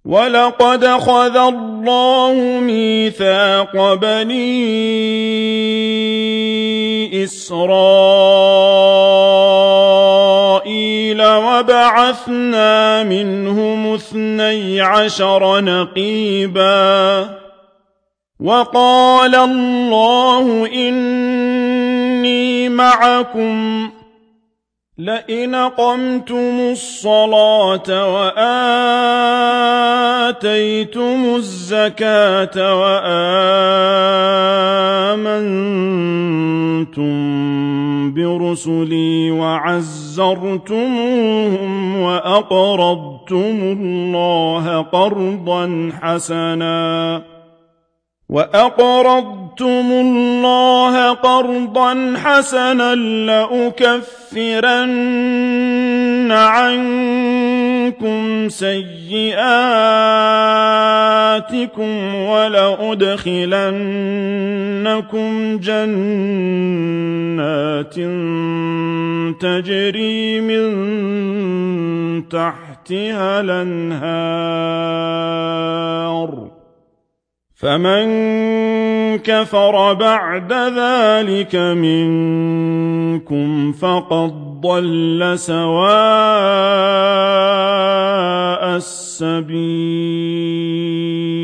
وَلَقَدْ أَخَذَ اللَّهُ مِيثَاقَ بَنِي إِسْرَائِيلَ وَبَعَثْنَا مِنْهُمُ 12 نَقِيبًا وَقَالَ اللَّهُ إِنِّي مَعَكُمْ لئن أقمتم الصلاة وآتيتم الزكاة وآمنتم برسلي وعزرتموهم وأقرضتم الله قرضا حسنا لأكفرن عنكم سيئاتكم ولأدخلنكم جنات تجري من تحتها الأنهار فمن كفر بعد ذلك منكم فقد ضل سواء السبيل